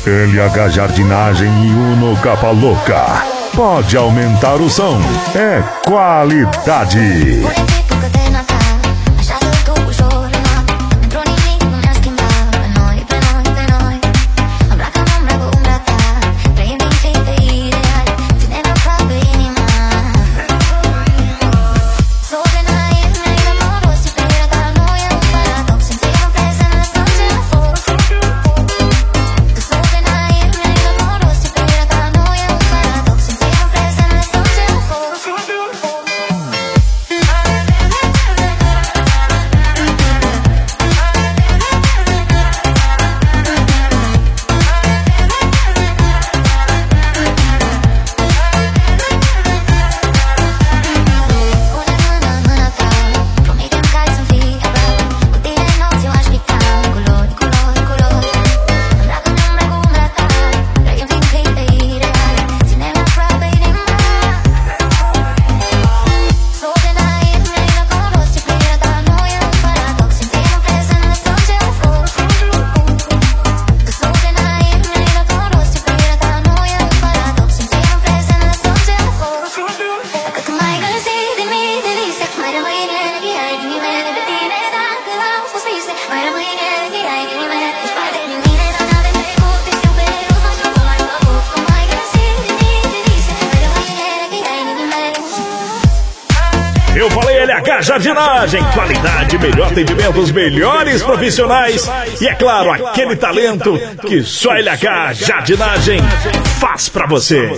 LH Jardinagem e Uno Capa Louca. Pode aumentar o som. É qualidade. Eu falei LH Jardinagem, qualidade, melhor atendimento, os melhores profissionais e, é claro, aquele talento que só LH Jardinagem faz pra você.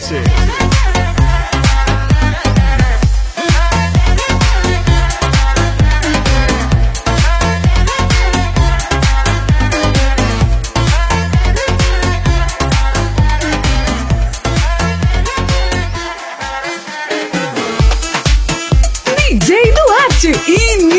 DJ Duarte e